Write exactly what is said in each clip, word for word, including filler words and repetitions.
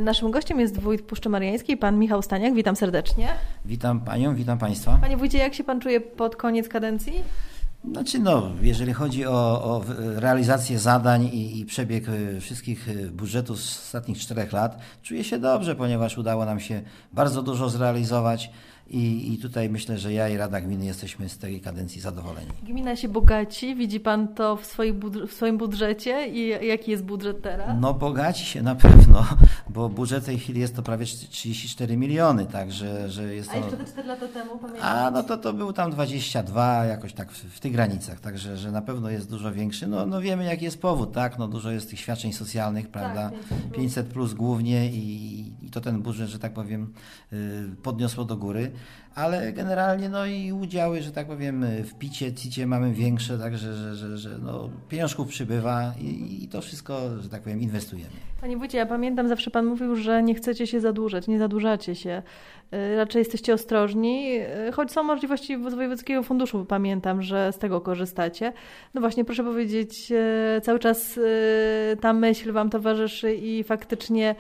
Naszym gościem jest wójt Puszczy Mariańskiej, pan Michał Staniak. Witam serdecznie. Witam panią, witam państwa. Panie wójcie, jak się pan czuje pod koniec kadencji? Znaczy no, jeżeli chodzi o, o realizację zadań i, i przebieg wszystkich budżetów z ostatnich czterech lat, czuję się dobrze, ponieważ udało nam się bardzo dużo zrealizować i, i tutaj myślę, że ja i Rada Gminy jesteśmy z tej kadencji zadowoleni. Gmina się bogaci, widzi pan to w, swoich bud- w swoim budżecie i jaki jest budżet teraz? No bogaci się na pewno, bo budżet w tej chwili jest to prawie trzydzieści cztery miliony, także że jest to... A jeszcze te cztery lata temu, pamiętam? A no to to był tam dwadzieścia dwa, jakoś tak w, w tych granicach, także że na pewno jest dużo większy. No, no wiemy jaki jest powód, tak? No dużo jest tych świadczeń socjalnych, prawda? Tak, pięćset plus głównie i, i to ten budżet, że tak powiem, podniosło do góry. Ale generalnie no i udziały, że tak powiem, w picie, cicie mamy większe, także że, że, że no, pieniążków przybywa i, i to wszystko, że tak powiem, inwestujemy. Panie wójcie, ja pamiętam, zawsze pan mówił, że nie chcecie się zadłużać, nie zadłużacie się. Raczej jesteście ostrożni, choć są możliwości z Wojewódzkiego Funduszu, pamiętam, że z tego korzystacie. No właśnie, proszę powiedzieć, cały czas ta myśl wam towarzyszy i faktycznie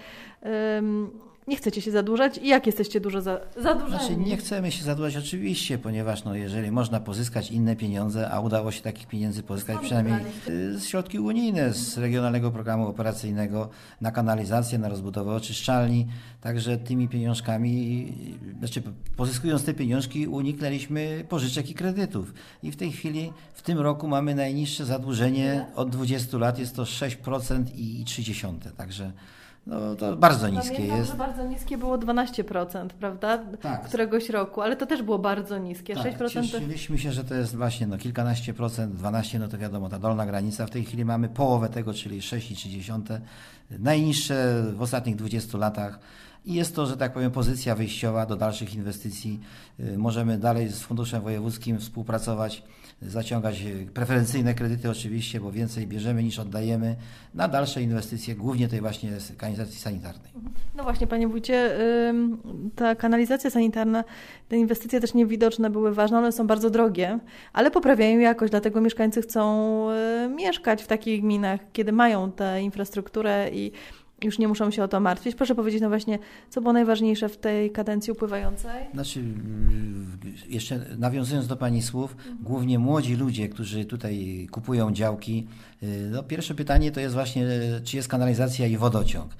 nie chcecie się zadłużać i jak jesteście dużo za, zadłużeni? Znaczy nie chcemy się zadłużać oczywiście, ponieważ no, jeżeli można pozyskać inne pieniądze, a udało się takich pieniędzy pozyskać przynajmniej z środki unijne, z Regionalnego Programu Operacyjnego na kanalizację, na rozbudowę oczyszczalni, także tymi pieniążkami, znaczy pozyskując te pieniążki uniknęliśmy pożyczek i kredytów i w tej chwili, w tym roku mamy najniższe zadłużenie od dwudziestu lat, jest to sześć procent i trzy dziesiąte, także no to bardzo niskie Pamiętam, jest. Że bardzo niskie było dwanaście procent, prawda? Tak. Któregoś roku, ale to też było bardzo niskie. Tak, sześć procent. cieszyliśmy się, że to jest właśnie no, kilkanaście procent, dwanaście no to wiadomo, ta dolna granica. W tej chwili mamy połowę tego, czyli sześć i trzy dziesiąte. Najniższe w ostatnich dwudziestu latach. I jest to, że tak powiem, pozycja wyjściowa do dalszych inwestycji. Możemy dalej z Funduszem Wojewódzkim współpracować, zaciągać preferencyjne kredyty oczywiście, bo więcej bierzemy niż oddajemy na dalsze inwestycje, głównie tej właśnie kanalizacji sanitarnej. No właśnie, panie wójcie, ta kanalizacja sanitarna, te inwestycje też niewidoczne były ważne, one są bardzo drogie, ale poprawiają jakość, dlatego mieszkańcy chcą mieszkać w takich gminach, kiedy mają tę infrastrukturę i już nie muszą się o to martwić. Proszę powiedzieć, no właśnie, co było najważniejsze w tej kadencji upływającej? Znaczy, jeszcze nawiązując do pani słów, głównie młodzi ludzie, którzy tutaj kupują działki, no pierwsze pytanie to jest właśnie, czy jest kanalizacja i wodociąg.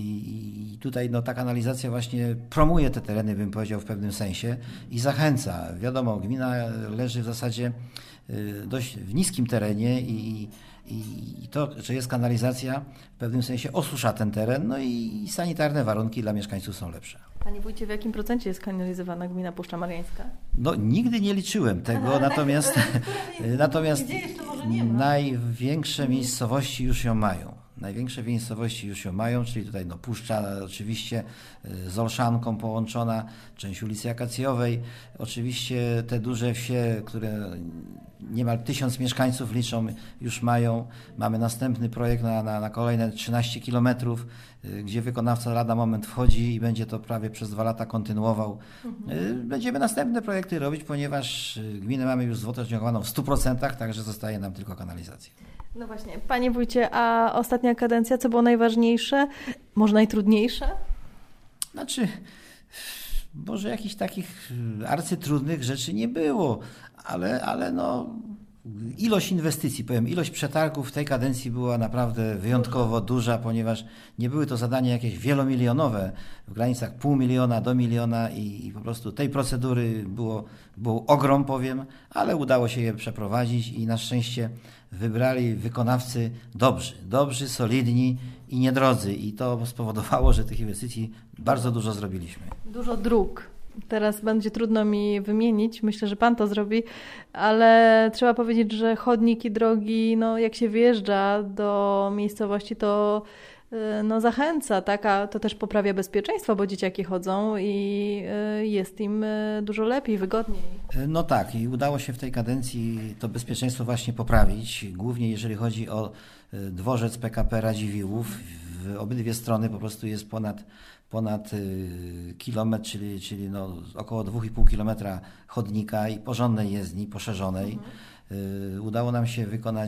I tutaj no, ta kanalizacja właśnie promuje te tereny, bym powiedział, w pewnym sensie i zachęca. Wiadomo, gmina leży w zasadzie dość w niskim terenie i I to, że jest kanalizacja, w pewnym sensie osusza ten teren, no i sanitarne warunki dla mieszkańców są lepsze. Panie wójcie, w jakim procencie jest kanalizowana gmina Puszcza Mariańska? No nigdy nie liczyłem tego, Ale natomiast, tak, natomiast gdzie jeszcze może nie ma? największe miejscowości już ją mają. Największe miejscowości już ją mają, czyli tutaj no, Puszcza oczywiście z Olszanką połączona, część ulicy Akacjowej. Oczywiście te duże wsie, które niemal tysiąc mieszkańców liczą, już mają. Mamy następny projekt na, na, na kolejne trzynaście kilometrów, gdzie wykonawca lada moment wchodzi i będzie to prawie przez dwa lata kontynuował. Mhm. Będziemy następne projekty robić, ponieważ gminę mamy już zwotoźniakowaną w stu procentach, także zostaje nam tylko kanalizacja. No właśnie, panie wójcie, a ostatnia kadencja, co było najważniejsze, może najtrudniejsze? Znaczy, może jakichś takich arcytrudnych rzeczy nie było, ale, ale no, ilość inwestycji, powiem, ilość przetargów w tej kadencji była naprawdę wyjątkowo duża, ponieważ nie były to zadania jakieś wielomilionowe, w granicach pół miliona do miliona i, i po prostu tej procedury było, był ogrom, powiem, ale udało się je przeprowadzić i na szczęście wybrali wykonawcy dobrzy, dobrzy, solidni i niedrodzy i to spowodowało, że tych inwestycji bardzo dużo zrobiliśmy. Dużo dróg. Teraz będzie trudno mi wymienić, myślę, że pan to zrobi, ale trzeba powiedzieć, że chodniki, drogi, no jak się wyjeżdża do miejscowości, to no zachęca, tak? A to też poprawia bezpieczeństwo, bo dzieciaki chodzą i jest im dużo lepiej, wygodniej. No tak i udało się w tej kadencji to bezpieczeństwo właśnie poprawić, głównie jeżeli chodzi o dworzec P K P Radziwiłłów. W obydwie strony po prostu jest ponad ponad kilometr, czyli, czyli no około dwa i pół kilometra chodnika i porządnej jezdni, poszerzonej. Mhm. Udało nam się wykonać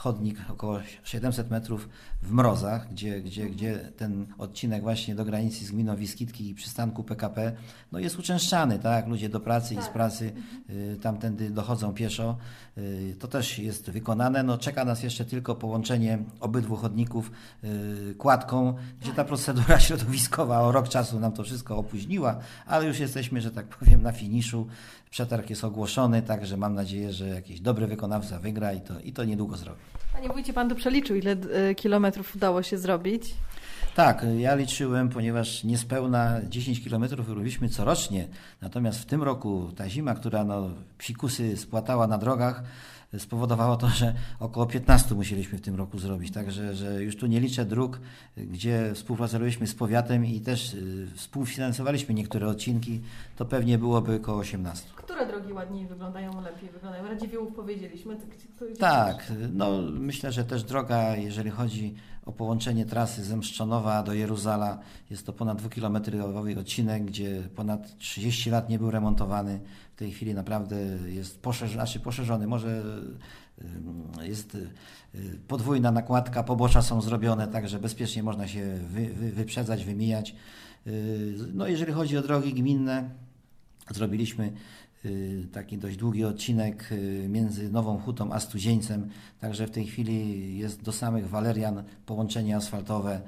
chodnik około siedemset metrów w mrozach, gdzie, gdzie, gdzie ten odcinek właśnie do granicy z gminą Wiskitki i przystanku P K P no jest uczęszczany, tak? Ludzie do pracy tak. i z pracy y, tamtędy dochodzą pieszo. Y, to też jest wykonane. No, czeka nas jeszcze tylko połączenie obydwu chodników y, kładką, gdzie ta procedura środowiskowa o rok czasu nam to wszystko opóźniła, ale już jesteśmy, że tak powiem, na finiszu. Przetarg jest ogłoszony, także mam nadzieję, że jakiś dobry wykonawca wygra i to, i to niedługo zrobi. Panie wójcie, pan tu przeliczył, ile y, kilometrów udało się zrobić? Tak, ja liczyłem, ponieważ niespełna dziesięć kilometrów robiliśmy corocznie, natomiast w tym roku ta zima, która no, psikusy spłatała na drogach, spowodowało to, że około piętnaście musieliśmy w tym roku zrobić. Także że już tu nie liczę dróg, gdzie współpracowaliśmy z powiatem i też współfinansowaliśmy niektóre odcinki, to pewnie byłoby około osiemnaście. Które drogi ładniej wyglądają, lepiej wyglądają? Radziwiłłów powiedzieliśmy. Tak, no myślę, że też droga, jeżeli chodzi o połączenie trasy ze Mszczonowa do Jeruzala, jest to ponad dwukilometrowy odcinek, gdzie ponad trzydzieści lat nie był remontowany. W tej chwili naprawdę jest poszerzony, znaczy poszerzony, może jest podwójna nakładka, pobocza są zrobione, także bezpiecznie można się wy, wy, wyprzedzać, wymijać. No jeżeli chodzi o drogi gminne, zrobiliśmy taki dość długi odcinek między Nową Hutą a Studzieńcem, także w tej chwili jest do samych Walerian połączenie asfaltowe.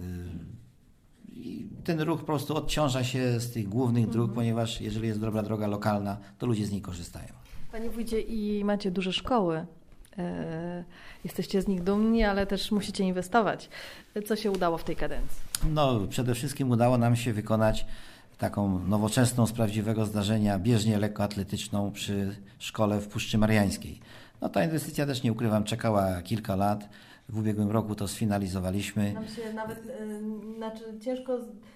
I ten ruch po prostu odciąża się z tych głównych dróg, mhm. ponieważ jeżeli jest dobra droga lokalna, to ludzie z niej korzystają. Panie wójcie, i macie duże szkoły. Jesteście z nich dumni, ale też musicie inwestować. Co się udało w tej kadencji? No, przede wszystkim udało nam się wykonać taką nowoczesną, z prawdziwego zdarzenia, bieżnię lekkoatletyczną przy szkole w Puszczy Mariańskiej. No ta inwestycja też, nie ukrywam, czekała kilka lat. W ubiegłym roku to sfinalizowaliśmy. Nam się nawet, yy, znaczy ciężko...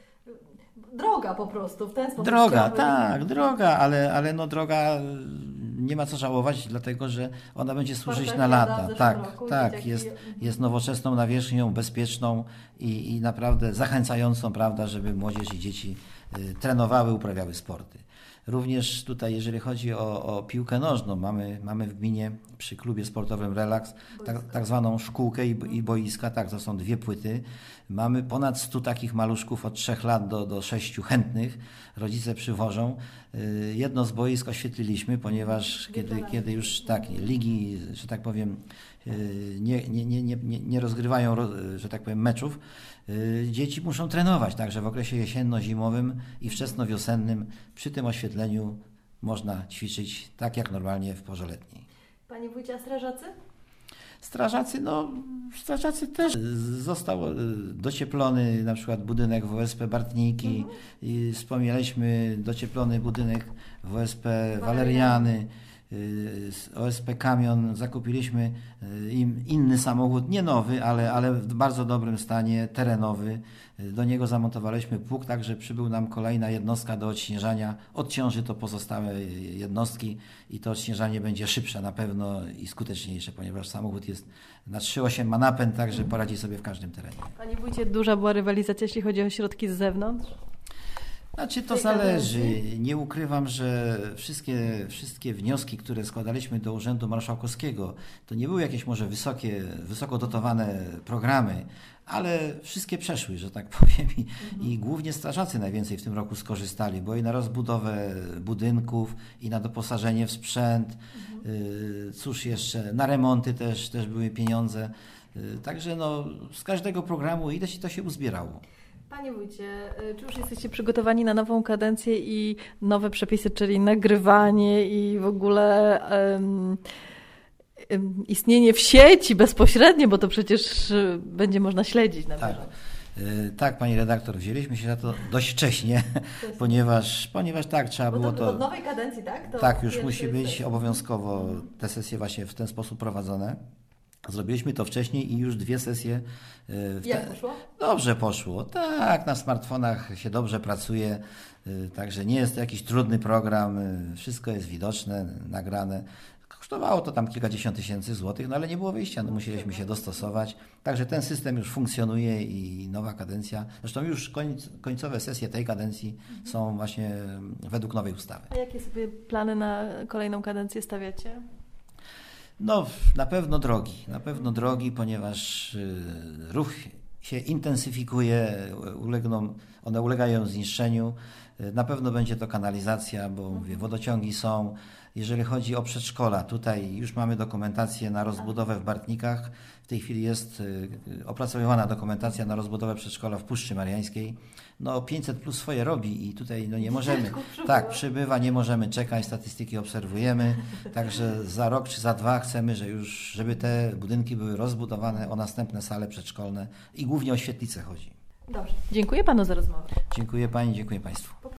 Droga po prostu, w ten sposób. Droga, tak, droga, ale, ale no droga nie ma co żałować, dlatego że ona będzie służyć na lata. Tak, roku, tak, jest, jest nowoczesną nawierzchnią, bezpieczną i, i naprawdę zachęcającą, prawda, żeby młodzież i dzieci y, trenowały, uprawiały sporty. Również tutaj, jeżeli chodzi o, o piłkę nożną, mamy, mamy w gminie przy klubie sportowym Relaks tak, tak zwaną szkółkę i, i boiska, tak, to są dwie płyty. Mamy ponad stu takich maluszków od trzech lat do, do sześciu chętnych. Rodzice przywożą. Jedno z boisk oświetliliśmy, ponieważ kiedy, kiedy już tak ligi, że tak powiem, nie, nie, nie, nie, nie rozgrywają, że tak powiem, meczów, dzieci muszą trenować, także w okresie jesienno-zimowym i wczesnowiosennym przy tym oświetleniu można ćwiczyć tak jak normalnie w porze letniej. Panie wójcie, a strażacy? Strażacy, no strażacy też. Został docieplony na przykład budynek W O S P Bartniki, mhm. i wspomnieliśmy docieplony budynek W O S P Waleriany, O S P Kamion, zakupiliśmy im inny samochód, nie nowy, ale, ale w bardzo dobrym stanie, terenowy. Do niego zamontowaliśmy pług, także przybył nam kolejna jednostka do odśnieżania. Odciąży to pozostałe jednostki i to odśnieżanie będzie szybsze na pewno i skuteczniejsze, ponieważ samochód jest na trzy przecinek osiem, ma napęd, także poradzi sobie w każdym terenie. Panie wójcie, duża była rywalizacja, jeśli chodzi o środki z zewnątrz? Znaczy to zależy. Nie ukrywam, że wszystkie, wszystkie wnioski, które składaliśmy do Urzędu Marszałkowskiego, to nie były jakieś może wysokie, wysoko dotowane programy, ale wszystkie przeszły, że tak powiem. I, mhm. i głównie strażacy najwięcej w tym roku skorzystali, bo i na rozbudowę budynków, i na doposażenie w sprzęt, mhm. y, cóż jeszcze, na remonty też, też były pieniądze. Y, także no, z każdego programu ileś to się uzbierało. Panie wójcie, czy już jesteście przygotowani na nową kadencję i nowe przepisy, czyli nagrywanie i w ogóle um, um, istnienie w sieci bezpośrednio, bo to przecież będzie można śledzić na tak. Tak, pani redaktor, wzięliśmy się za to dość wcześnie, ponieważ, ponieważ tak, trzeba bo było to... to... Od nowej kadencji, tak? To tak, już musi być obowiązkowo te sesje właśnie w ten sposób prowadzone. Zrobiliśmy to wcześniej i już dwie sesje. W te... Jak poszło? Dobrze poszło. Tak, na smartfonach się dobrze pracuje, także nie jest to jakiś trudny program, wszystko jest widoczne, nagrane. Kosztowało to tam kilkadziesiąt tysięcy złotych, no ale nie było wyjścia, no musieliśmy się dostosować. Także ten system już funkcjonuje i nowa kadencja, zresztą już końc, końcowe sesje tej kadencji mhm. są właśnie według nowej ustawy. A jakie sobie plany na kolejną kadencję stawiacie? No na pewno drogi, na pewno drogi, ponieważ ruch się intensyfikuje, ulegną, one ulegają zniszczeniu. Na pewno będzie to kanalizacja, bo mówię, wodociągi są. Jeżeli chodzi o przedszkola, tutaj już mamy dokumentację na rozbudowę w Bartnikach. W tej chwili jest opracowywana dokumentacja na rozbudowę przedszkola w Puszczy Mariańskiej. No pięćset plus swoje robi i tutaj no nie możemy, tak, przybywa, nie możemy czekać, statystyki obserwujemy, także za rok czy za dwa chcemy, że już, żeby te budynki były rozbudowane o następne sale przedszkolne i głównie o świetlice chodzi. Dobrze. Dziękuję panu za rozmowę. Dziękuję pani, dziękuję państwu.